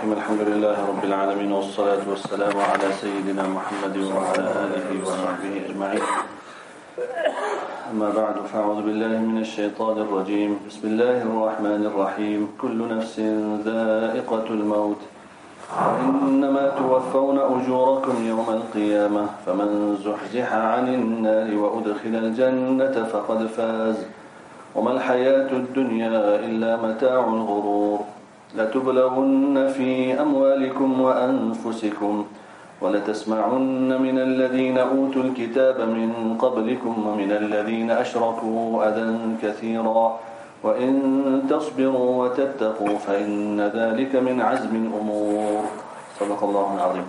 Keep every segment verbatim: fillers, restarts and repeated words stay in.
الرحيم الحمد لله رب العالمين والصلاة والسلام على سيدنا محمد وعلى آله وصحبه أجمعين أما بعد فأعوذ بالله من الشيطان الرجيم بسم الله الرحمن الرحيم كل نفس ذائقة الموت وإنما توفون أجوركم يوم القيامة فمن زحزح عن النار وأدخل الجنة فقد فاز وما الحياة الدنيا إلا متاع الغرور لتبلغن في أموالكم وأنفسكم ولتسمعن من الذين أوتوا الكتاب من قبلكم ومن الذين أشركوا أذى كثيرا وإن تصبروا وتتقوا فإن ذلك من عزم الأمور صدق الله العظيم.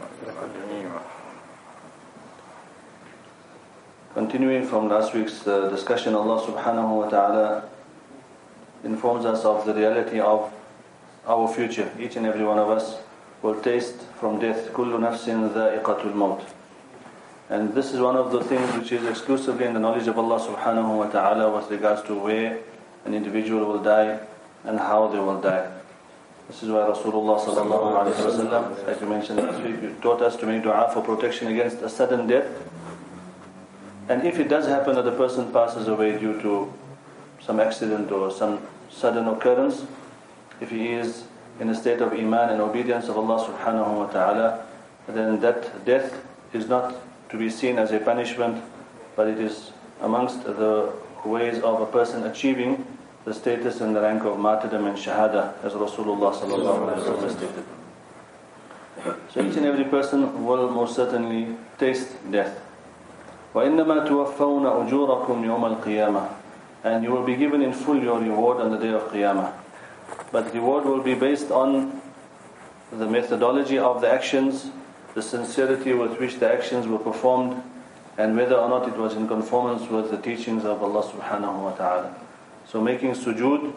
Continuing from last week's uh, discussion, Allah subhanahu wa ta'ala informs us of the reality of our future. Each and every one of us will taste from death. كُلُّ نَفْسٍ ذَائِقَةُ الْمَوْتِ. And this is one of the things which is exclusively in the knowledge of Allah subhanahu wa ta'ala with regards to where an individual will die and how they will die. This is why Rasulullah sallallahu alayhi wa sallam, like we mentioned last week, taught us to make dua for protection against a sudden death. And if it does happen that a person passes away due to some accident or some sudden occurrence, if he is in a state of iman and obedience of Allah subhanahu wa ta'ala, then that death is not to be seen as a punishment, but it is amongst the ways of a person achieving the status and the rank of martyrdom and shahada, as Rasulullah sallallahu alaihi wasallam stated. So each and every person will most certainly taste death. وَإِنَّمَا تُوَفَّوْنَ أُجُورَكُمْ يَوْمَ الْقِيَامَةِ. And you will be given in full your reward on the day of Qiyamah. But the reward will be based on the methodology of the actions, the sincerity with which the actions were performed, and whether or not it was in conformance with the teachings of Allah subhanahu wa ta'ala. So making sujood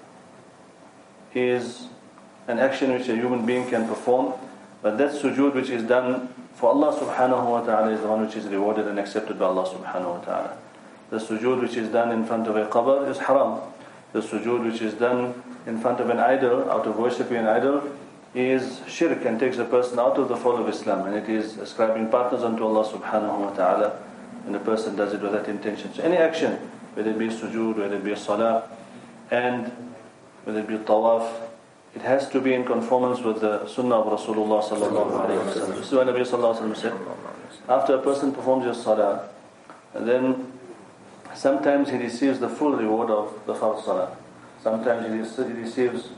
is an action which a human being can perform, but that sujood which is done for Allah subhanahu wa ta'ala is the one which is rewarded and accepted by Allah subhanahu wa ta'ala. The sujood which is done in front of a qabr is haram. The sujood which is done in front of an idol, out of worshipping an idol, is shirk and takes a person out of the fold of Islam, and it is ascribing partners unto Allah subhanahu wa ta'ala, and the person does it with that intention. So any action, whether it be sujood, whether it be salah, and whether it be tawaf, it has to be in conformance with the sunnah of Rasulullah sallallahu alayhi wa sallam. This is what Nabi sallallahu alayhi wa sallam said. After a person performs his salah, then sometimes he receives the full reward of the fard salah. Sometimes he receives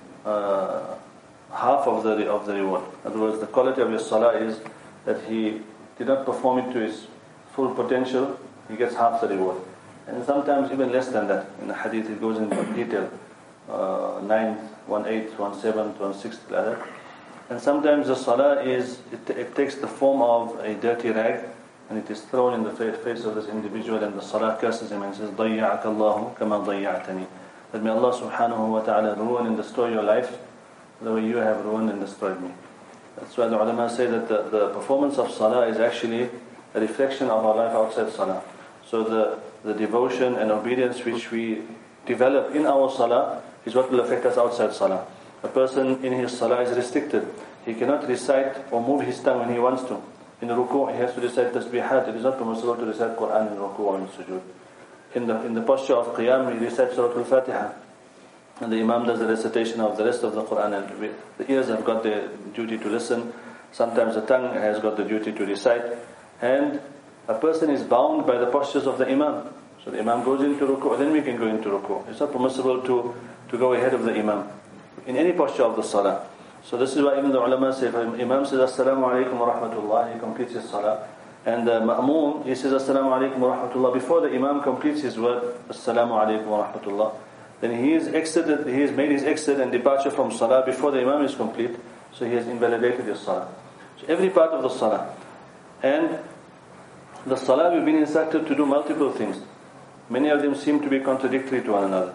uh, half of the of the reward. In other words, the quality of his salah is that he did not perform it to his full potential, he gets half the reward. And sometimes even less than that. In the hadith it goes into detail. Uh, ninth, one eighth, one seventh, one sixth, like that. And sometimes the salah is, it, it takes the form of a dirty rag, and it is thrown in the face of this individual, and the salah curses him and says, ضَيَّعَكَ اللَّهُ كَمَا ضَيَّعْتَنِي. That may Allah subhanahu wa ta'ala ruin and destroy your life the way you have ruined and destroyed me. That's why the ulama say that the, the performance of salah is actually a reflection of our life outside salah. So the, the devotion and obedience which we develop in our salah is what will affect us outside salah. A person in his salah is restricted. He cannot recite or move his tongue when he wants to. In the ruku' he has to recite tasbihat. It is not permissible to recite Quran in ruku' or in sujood. In the, in the posture of qiyam, he recites Surah Al-Fatiha. And the imam does the recitation of the rest of the Quran. And we, the ears have got the duty to listen. Sometimes the tongue has got the duty to recite. And a person is bound by the postures of the imam. So the imam goes into ruku', then we can go into ruku'. It's not permissible to, to go ahead of the imam in any posture of the salah. So this is why even the ulama say, if an imam says Assalamu alaikum wa rahmatullah, he completes his salah. And the ma'moom, he says Assalamu alaikum wa rahmatullah. Before the imam completes his word, Assalamu alaikum wa rahmatullah, then he is exited, he has made his exit and departure from salah before the imam is complete. So he has invalidated his salah. So every part of the salah. And the salah, we've been instructed to do multiple things. Many of them seem to be contradictory to one another.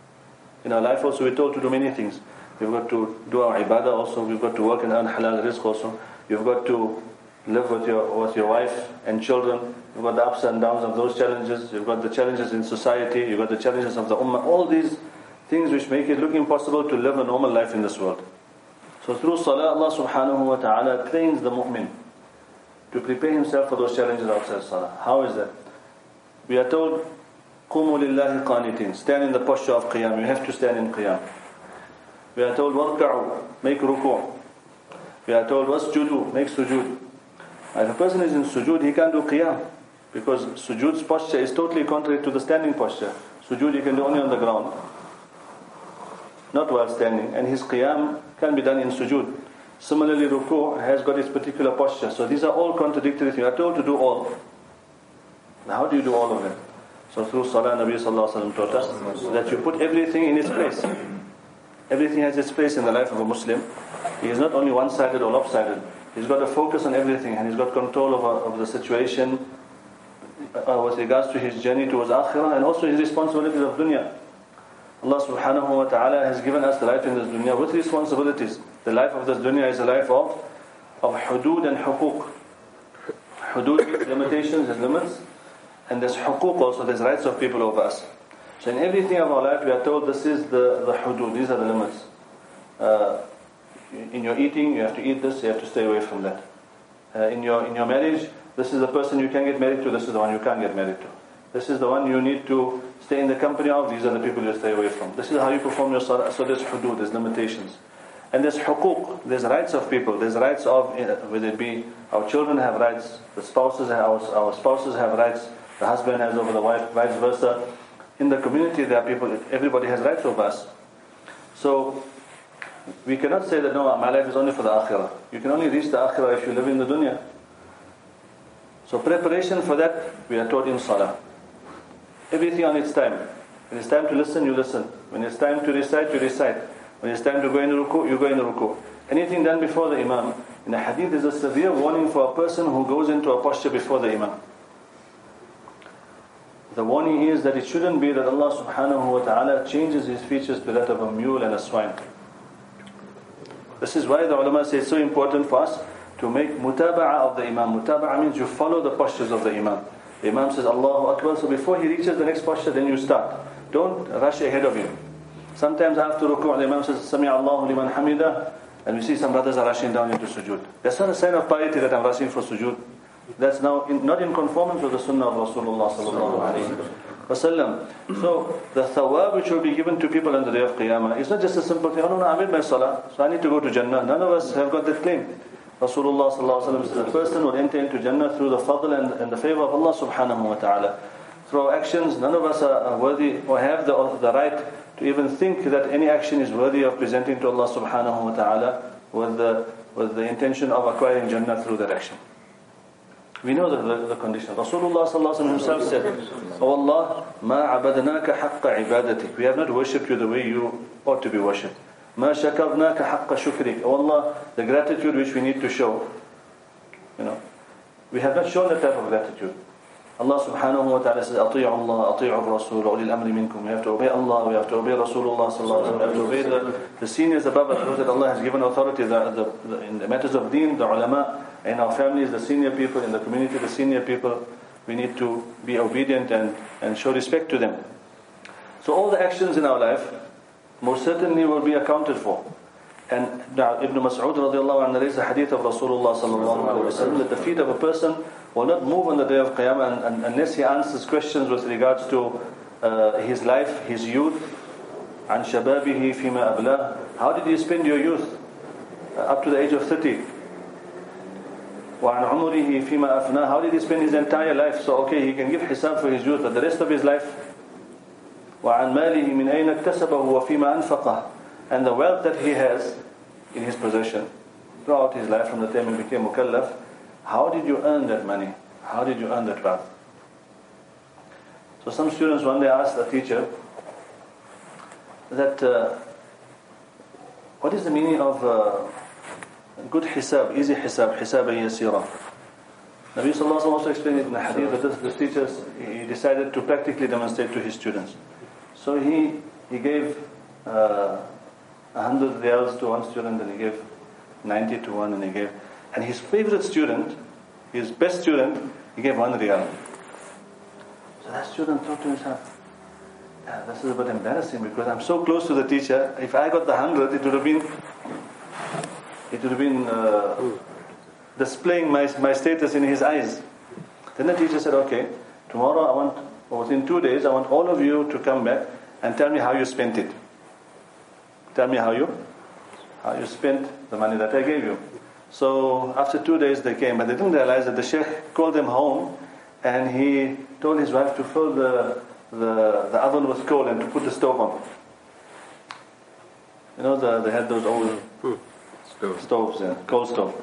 In our life also we're told to do many things. We've got to do our ibadah also. We've got to work and earn halal rizq also. You've got to live with your with your wife and children. You've got the ups and downs of those challenges. You've got the challenges in society. You've got the challenges of the ummah. All these things which make it look impossible to live a normal life in this world. So through salah, Allah subhanahu wa ta'ala trains the mu'min to prepare himself for those challenges outside salah. How is that? We are told, قُومُوا لِلَّهِ قَانِتِينَ, stand in the posture of qiyam. You have to stand in qiyam. We are told, وَارْكَعُوا, make ruku'. We are told, وَاسْجُدُوا, make sujood. If a person is in sujood, he can't do qiyam, because sujood's posture is totally contrary to the standing posture. Sujood you can do only on the ground, not while standing, and his qiyam can be done in sujood. Similarly, ruku' has got its particular posture. So these are all contradictory things. You are told to do all. Now how do you do all of them? So through salah, Nabi sallallahu alaihi wasallam taught us that you put everything in its place. Everything has its place in the life of a Muslim. He is not only one-sided or lopsided. He's got to focus on everything, and he's got control over, of the situation uh, with regards to his journey towards akhirah, and also his responsibilities of dunya. Allah subhanahu wa ta'ala has given us the life in this dunya with responsibilities. The life of this dunya is a life of, of hudud and huquq. Hudud, limitations and limits, and there's huquq also, there's rights of people over us. So in everything of our life we are told this is the, the hudud, these are the limits. Uh, in your eating, you have to eat this, you have to stay away from that. Uh, in your in your marriage, this is the person you can get married to, this is the one you can't get married to. This is the one you need to stay in the company of, these are the people you stay away from. This is how you perform your salah. So there's hudud, there's limitations. And there's huquq, there's rights of people, there's rights of, whether it be our children have rights, the spouses have, our, our spouses have rights, the husband has over the wife, vice versa. In the community there are people, everybody has rights over us. So we cannot say that no, my life is only for the akhirah. You can only reach the akhirah if you live in the dunya. So preparation for that, we are taught in salah. Everything on its time. When it's time to listen, you listen. When it's time to recite, you recite. When it's time to go in the ruku, you go in the ruku. Anything done before the imam. In the hadith, there's a severe warning for a person who goes into a posture before the imam. The warning is that it shouldn't be that Allah subhanahu wa ta'ala changes his features to that of a mule and a swine. This is why the ulama say it's so important for us to make mutaba'ah of the imam. Mutaba'ah means you follow the postures of the imam. The imam says Allahu Akbar, so before he reaches the next posture, then you start. Don't rush ahead of him. Sometimes after ruku', the imam says Sami Allahu liman hamidah, and we see some brothers are rushing down into sujood. That's not a sign of piety that I'm rushing for sujood. That's now in, not in conformance with the sunnah of Rasulullah sallallahu alaihi wasallam. So the thawab which will be given to people on the day of Qiyamah is not just a simple thing. Oh no, no, I made my salah, so I need to go to Jannah. None of us have got that claim. Rasulullah sallallahu alaihi wasallam says a person will enter into Jannah through the fadl and, and the favor of Allah subhanahu wa ta'ala. Through our actions, none of us are worthy or have the, the right to even think that any action is worthy of presenting to Allah subhanahu wa ta'ala with the, with the intention of acquiring Jannah through that action. We know the, the, the condition. Rasulullah sallallahu alaihi wasallam himself said, "Oh Allah, ma abadnaka haqqa ibadatik." We have not worshipped you the way you ought to be worshipped. Ma shakarnaka haqqa shukrik. Oh Allah, the gratitude which we need to show, you know, we have not shown that type of gratitude. Allah subhanahu wa ta'ala says, "Ati'u Allah, ati'u Rasul, ulil amri minkum." We have to obey Allah, we have to obey Rasulullah sallallahu alaihi wasallam, we have to obey the, the seniors above us, those that Allah has given authority the, the, the, in the matters of deen, the ulama, in our families, the senior people, in the community, the senior people. We need to be obedient and, and show respect to them. So all the actions in our life most certainly will be accounted for. And now Ibn Mas'ud radiallahu anhu narrates the hadith of Rasulullah sallallahu alaihi wasallam that the feet of a person will not move on the day of Qiyamah and, and, unless he answers questions with regards to uh, his life, his youth. عن شبابه فيما أبلاه. How did you spend your youth uh, up to the age of thirty? وعن عمره فيما أفناه. How did he spend his entire life? So okay, he can give hisab for his youth, but the rest of his life. وعن ماله من أين اكتسبه وفيما أنفقه. And the wealth that he has in his possession throughout his life from the time he became mukallaf, how did you earn that money? How did you earn that wealth? So some students one day asked a teacher that uh, what is the meaning of uh, good hisab, easy hisab, hisab yasira? Nabi sallallahu alaihi wasallam also explained it in the hadith that this, this teacher, he decided to practically demonstrate to his students. So he he gave uh, one hundred riyals to one student, and he gave ninety to one, and he gave, and his favorite student, his best student, he gave one riyal. So that student thought to himself, yeah, this is a bit embarrassing because I'm so close to the teacher. If I got the hundred, it would have been it would have been uh, displaying my, my status in his eyes. Then the teacher said, okay, tomorrow I want, or within two days, I want all of you to come back and tell me how you spent it. Tell me how you, how you spent the money that I gave you. So after two days they came, but they didn't realize that the Sheikh called them home and he told his wife to fill the, the, the oven with coal and to put the stove on. You know, the, they had those old Stove. stoves, yeah, coal stove.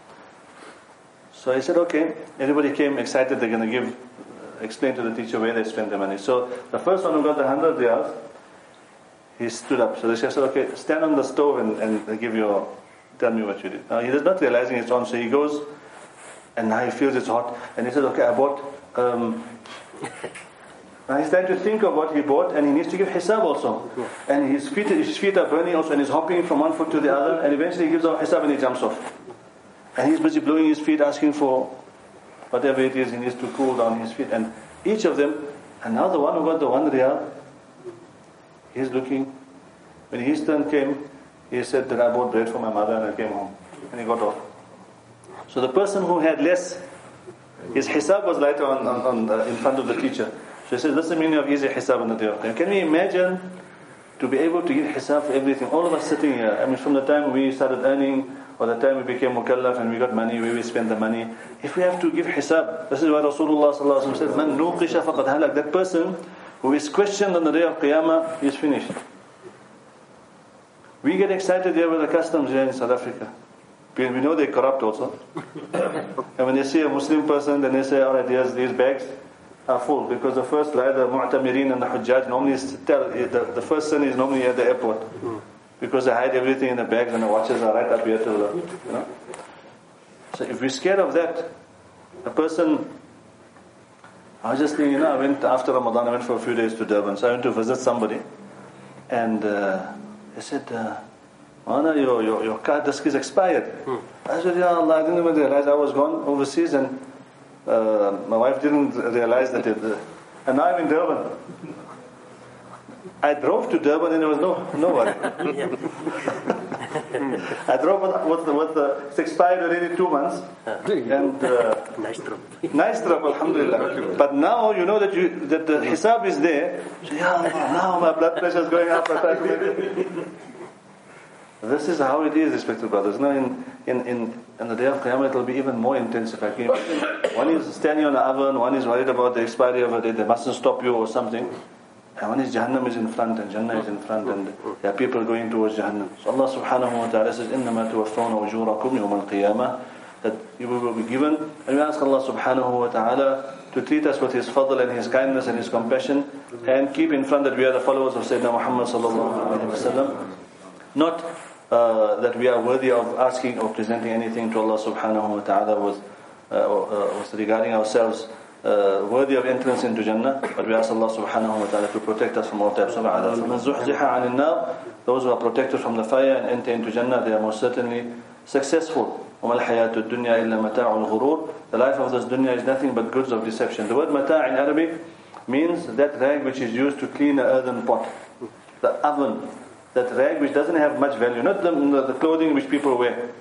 So he said, okay, everybody came excited, they're going to give, uh, explain to the teacher where they spent their money. So the first one who got the hundred riyals, he stood up. So the Sheikh said, okay, stand on the stove and, and give your, tell me what you did. Now he is not realizing it's on, so he goes, and now he feels it's hot, and he says, okay, I bought, um, now he's trying to think of what he bought, and he needs to give hisab also. And his feet, his feet are burning also, and he's hopping from one foot to the other, and eventually he gives out hisab and he jumps off. And he's busy blowing his feet, asking for whatever it is he needs to cool down his feet. And each of them, and now the one who got the one riyal, he's looking. When his turn came, he said that I bought bread for my mother and I came home. And he got off. So the person who had less, his hisab was lighter on, on, on uh, in front of the teacher. So he says, that's the meaning of easy hisab on the day of Qiyamah. Can we imagine to be able to give hisab for everything? All of us sitting here, I mean from the time we started earning, or the time we became mukallaf and we got money, where we spend the money. If we have to give hisab, this is why Rasulullah sallallahu alaihi wasallam said, "Man nuqisha faqad halak." That person who is questioned on the day of Qiyamah, he is finished. We get excited here with the customs here in South Africa. We know they're corrupt also. And when they see a Muslim person, then they say, all right, here's these bags are full. Because the first lie, the mu'tamirin and the hujjaj normally tell, the, the first sin is normally at the airport. Because they hide everything in the bags and the watches are right up here to the, you know. So if we're scared of that, a person, I was just thinking, you know, I went after Ramadan, I went for a few days to Durban. So I went to visit somebody. And uh, they said, uh, Mana, your, your, your card disk is expired. Hmm. I said, Ya Allah, I didn't even realize I was gone overseas and uh, my wife didn't realize that it, uh, and now I'm in Durban. I drove to Durban and there was no nobody. I drove with, with, the, with the, it's expired already two months. And uh, nice trip. Nice trip, alhamdulillah. But now you know that you that the hisab is there. So, Ya Allah, now my blood pressure is going up. This is how it is, respected brothers. Now in, in, in, in the day of Qiyamah it will be even more intensified. One is standing on the oven, one is worried about the expiry of a day, they mustn't stop you or something. And one is Jahannam is in front and Jannah is in front and there are people going towards Jahannam. So Allah subhanahu wa ta'ala says, إِنَّمَا تُوَفَّوْنَ أُجُورَكُمْ يَوْمَ الْقِيَامَةِ, that you will be given. And we ask Allah subhanahu wa ta'ala to treat us with His fadl and His kindness and His compassion, and keep in front that we are the followers of Sayyidina Muhammad sallallahu alayhi wa sallam. Not uh, that we are worthy of asking or presenting anything to Allah subhanahu wa ta'ala with, uh, uh, with regarding ourselves Uh, worthy of entrance into Jannah, but we ask Allah subhanahu wa ta'ala to protect us from all types of adab. فَمَنْ زُحْزِحَ عَنِ النَّارِ, those who are protected from the fire and enter into Jannah, they are most certainly successful. وَمَا الْحَيَاةُ الدُّنْيَا إِلَّا مَتَاعُ الْغُرُورِ, the life of this dunya is nothing but goods of deception. The word mata' in Arabic means that rag which is used to clean an earthen pot, the oven, that rag which doesn't have much value, not the, the clothing which people wear.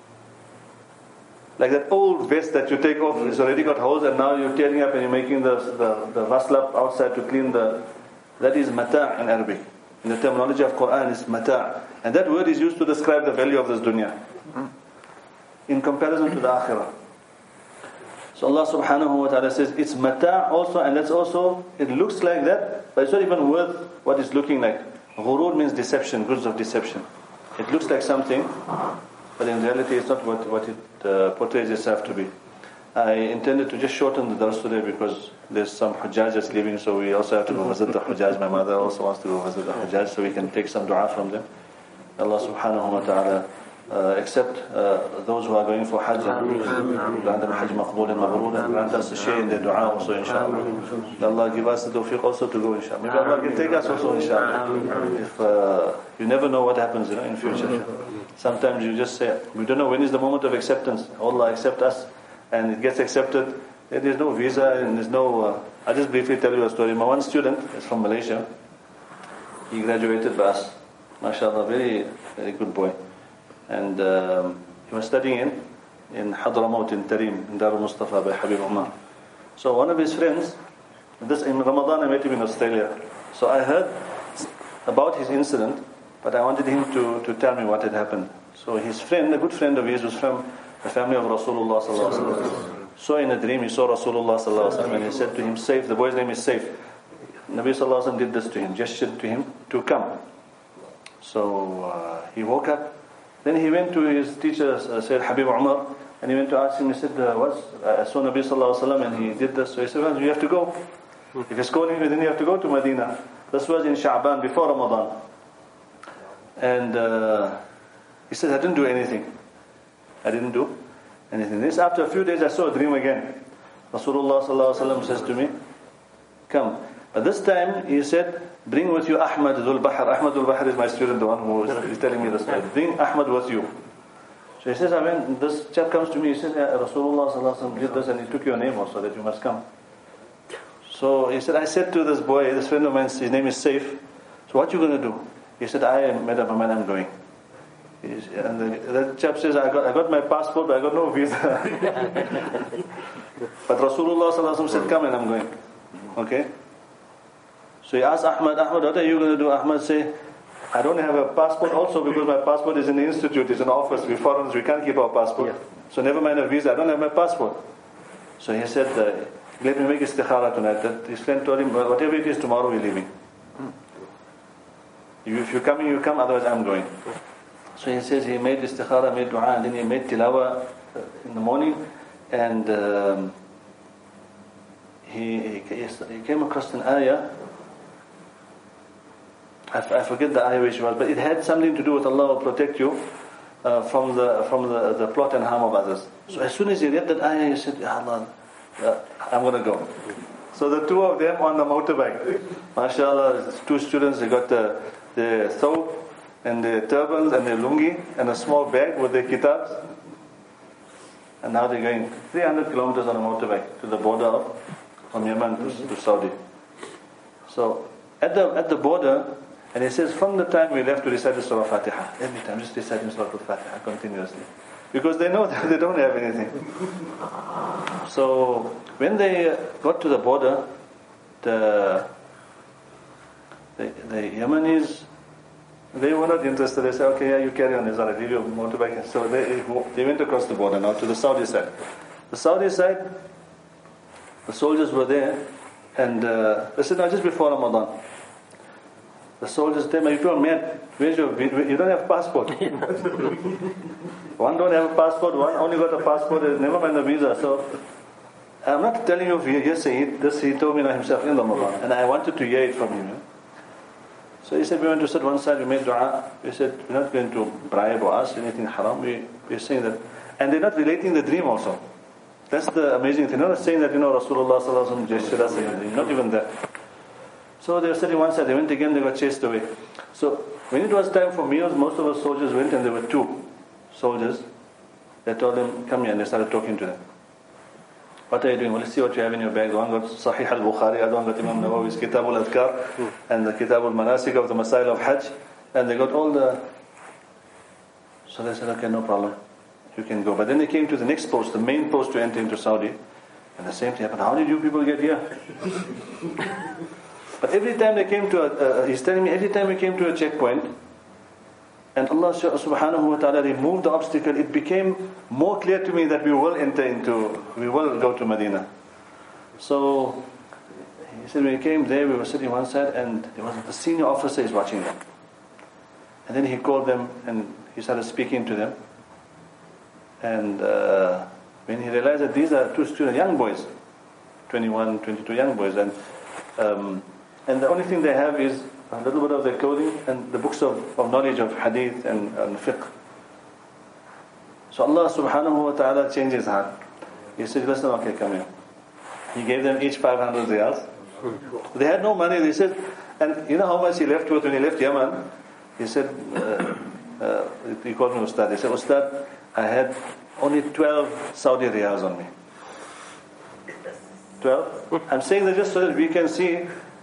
Like that old vest that you take off, it's already got holes and now you're tearing up and you're making the, the, the waslap outside to clean the... That is mata' in Arabic. In the terminology of Quran is mata'. And that word is used to describe the value of this dunya, in comparison to the akhirah. So Allah subhanahu wa ta'ala says, it's mata' also, and that's also, it looks like that, but it's not even worth what it's looking like. Ghurur means deception, goods of deception. It looks like something, but in reality it's not what, what it uh, portrays itself to be. I intended to just shorten the dars today because there's some hujjaj that's leaving, so we also have to go visit the hujjaj. My mother also wants to go visit the hujjaj, so we can take some dua from them. Allah subhanahu wa ta'ala uh, accept uh, those who are going for hajj, grant them hajj maqbool and maghroor, and grant us a share in their dua also, inshallah. Allah give us the tawfiq also to go, inshallah. Maybe Allah can take us also, inshallah. If uh, you never know what happens, you know, in future. Sometimes you just say, we don't know when is the moment of acceptance. Allah accept us, and it gets accepted. There's no visa and there's no. Uh, I'll just briefly tell you a story. My one student is from Malaysia. He graduated by us, mashallah, very very good boy. And um, he was studying in, in Hadramaut in Tarim, in Darul Mustafa by Habib Umar. So one of his friends, this in Ramadan I met him in Australia. So I heard about his incident, but I wanted him to, to tell me what had happened. So his friend, a good friend of his, was from the family of Rasulullah sallallahu alaihi wasallam. So in a dream he saw Rasulullah sallallahu alaihi wasallam and he said to him, Saif, the boy's name is Saif. Nabi sallallahu alaihi wasallam did this to him, gestured to him to come. So uh, he woke up. Then he went to his teacher, uh, Sayyid Habib Umar, and he went to ask him. He said, uh, "What's I saw Nabi sallallahu alaihi wasallam and he did this." So he said, "Well, you have to go. If he's calling you, then you have to go to Medina." This was in Sha'ban before Ramadan. And uh, he said, "I didn't do anything. I didn't do anything." This after a few days, I saw a dream again. Rasulullah sallallahu alaihi wasallam says to me, "Come." But this time he said, "Bring with you Ahmad Dhul Bahr." Ahmad Dhul Bahr is my student, the one who is telling me this story. Bring Ahmad with you. So he says, I mean, this chap comes to me, he says, yeah, Rasulullah sallallahu alaihi wasallam did this and he took your name also that you must come. So he said, I said to this boy, this friend of mine, his name is Saif. So what you going to do? He said, I am made up my mind, I'm going. He's, and the, the chap says, I got, I got my passport, but I got no visa. But Rasulullah sallallahu alaihi wasallam said, come and I'm going. Okay? So he asked Ahmad, Ahmad, what are you going to do? Ahmad said, I don't have a passport also because my passport is in the institute, it's in the office. We foreigners, we can't keep our passport. Yeah. So never mind a visa, I don't have my passport. So he said, uh, let me make istikhara tonight. That his friend told him, well, whatever it is, tomorrow we're leaving. If you're coming, you come, otherwise I'm going. So he says he made istikhara, made dua, and then he made tilawa in the morning. And um, he, he, he came across an ayah. I, f- I forget the ayah which was, but it had something to do with Allah will protect you uh, from the from the, the plot and harm of others. So as soon as he read that ayah, he said, Ya Allah, uh, I'm going to go. So the two of them on the motorbike, mashallah, two students, they got the, the thawb and the turbans and the lungi and a small bag with their kitabs. And now they're going three hundred kilometers on a motorbike to the border of from Yemen to, to Saudi. So at the at the border, and he says, from the time we left to recite the Surah Fatiha, every time just reciting Surah Fatiha continuously. Because they know that they don't have anything. So when they got to the border, the the, the Yemenis, they were not interested. They said, okay, yeah, you carry on, I'll leave your motorbike. So they, they went across the border now to the Saudi side. The Saudi side, the soldiers were there, and uh, they said, no, just before Ramadan. The soldiers tell me, if you're mad, where's your, you don't have a passport. One don't have a passport, one only got a passport, never mind the visa. So I'm not telling you yes, he, this he told me himself in Ramadan, and I wanted to hear it from him. So he said, we went to sit one side, we made dua. We said, we're not going to bribe or ask anything haram. We, we're saying that. And they're not relating the dream also. That's the amazing thing. They're not saying that, you know, Rasulullah sallallahu alaihi wasallam gestured us in the dream. Not even that. So they were sitting one side, they went again, they got chased away. So when it was time for meals, most of the soldiers went, and there were two soldiers. They told them, come here, and they started talking to them. What are you doing? Well, let's see what you have in your bag. One got Sahih al-Bukhari, other one got Imam Nawawi's Kitab al-Adhkar, and the Kitab al-Manasik of the Masail of Hajj, and they got all the... So they said, okay, no problem, you can go. But then they came to the next post, the main post to enter into Saudi, and the same thing happened. How did you people get here? But every time they came to a, uh, he's telling me, every time we came to a checkpoint, and Allah subhanahu wa ta'ala removed the obstacle, it became more clear to me that we will enter into, we will go to Medina. So, he said when we came there, we were sitting one side, and there was a senior officer is watching them. And then he called them, and he started speaking to them. And uh, when he realized that these are two students, young boys, twenty-one, twenty-two young boys, and um, and the only thing they have is a little bit of their clothing and the books of, of knowledge of hadith and, and fiqh. So Allah subhanahu wa ta'ala changed his heart. He said, listen, okay, come here. He gave them each five hundred riyals. They had no money. They said, and you know how much he left with when he left Yemen? He said, uh, uh, he called me Ustad. He said, Ustad, I had only twelve Saudi riyals on me. twelve? I'm saying that just so that we can see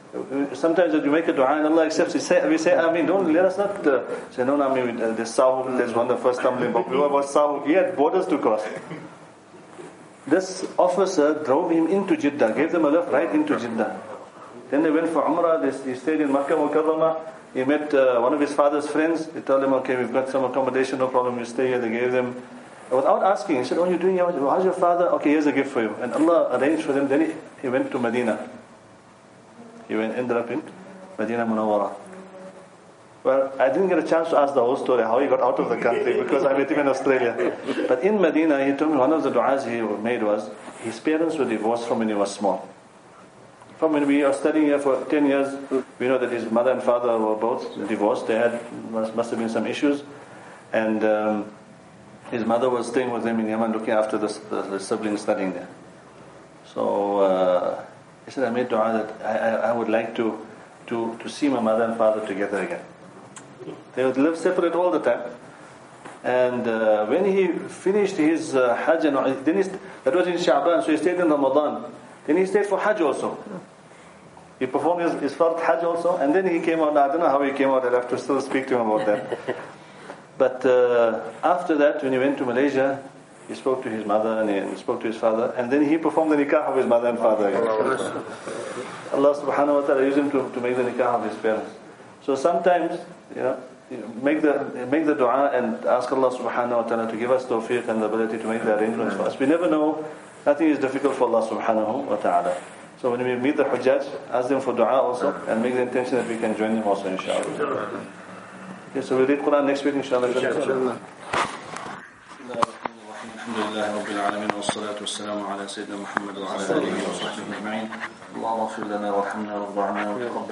Sometimes when you make a dua and Allah accepts, we say, we say Ameen. Don't let us not uh, say no, Ameen. Uh, this Sahuk, there's one of the first stumbling block. We were about Sahuk. He had borders to cross. This officer drove him into Jeddah, gave them a lift right into Jeddah. Then they went for Umrah. They, he stayed in Makkah Mukarramah. He met uh, one of his father's friends. He told him, okay, we've got some accommodation, no problem, you stay here. They gave them, without asking, he said, what are you doing here? How's your father? Okay, here's a gift for you. And Allah arranged for them. Then he, he went to Medina. He went, ended up in Medina Munawwara. Well, I didn't get a chance to ask the whole story, how he got out of the country, because I met him in Australia. But in Medina, he told me one of the du'as he made was, his parents were divorced from when he was small. From when we are studying here for ten years, we know that his mother and father were both divorced. They had, must, must have been some issues. And um, his mother was staying with him in Yemen, looking after the, the, the siblings studying there. So uh, he said, I made dua that I, I, I would like to, to, to see my mother and father together again. They would live separate all the time. And uh, when he finished his uh, Hajj, and then he, that was in Sha'ban, so he stayed in Ramadan. Then he stayed for Hajj also. He performed his, his first Hajj also, and then he came out. I don't know how he came out. I'll have to still speak to him about that. But uh, after that, when he went to Malaysia, he spoke to his mother and he spoke to his father, and then he performed the nikah of his mother and father again. Allah subhanahu wa ta'ala used him to, to make the nikah of his parents. So sometimes, you know, make the make the dua and ask Allah subhanahu wa ta'ala to give us tawfiq and the ability to make the arrangements for us. We never know. Nothing is difficult for Allah subhanahu wa ta'ala. So when we meet the Hujjaj, ask them for dua also, and make the intention that we can join them also, inshallah. Okay, so we'll read Quran next week, inshallah. Inshallah. Alhamdulillah Rabbil Alameen, wa salatu wa salamu ala Sayyidina Muhammad wa ala alihi wa sahbihi ajma'in. Allahumma ighfir lana warhamna warḍa'na wa taqabbal